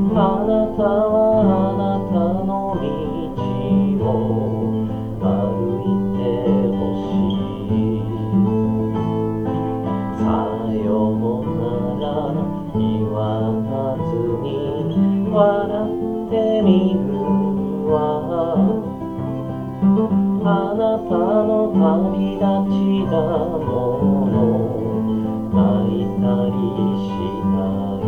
あなたはあなたの道を歩いてほしい。さよなら言わずに笑ってみるわ。あなたの旅立ちだもの泣いたりしない。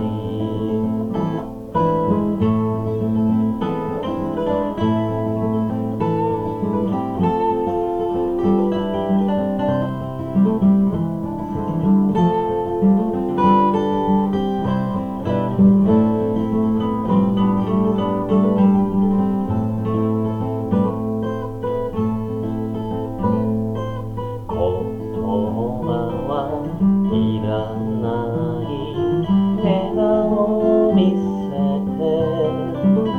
いらない笑顔を見せて、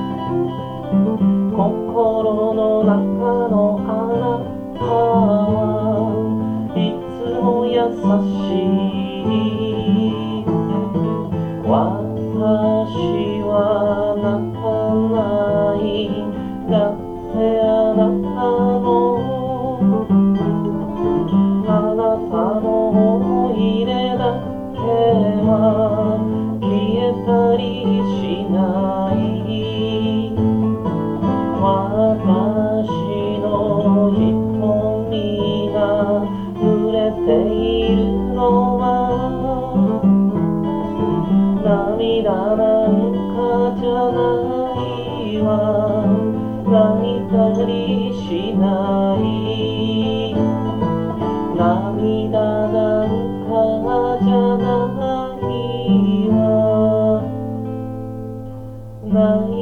心の中のあなたはいつも優しい。私は泣かない。だってあなたの思い出だけは消えたりしない。私の瞳が濡れているのは涙なんかじゃないわ。泣いたりしない。涙なんかじゃないわ。